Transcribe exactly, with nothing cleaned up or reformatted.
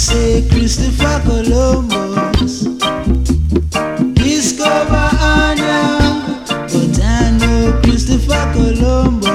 say Christopher Columbus discover Anya, but I know Christopher Columbus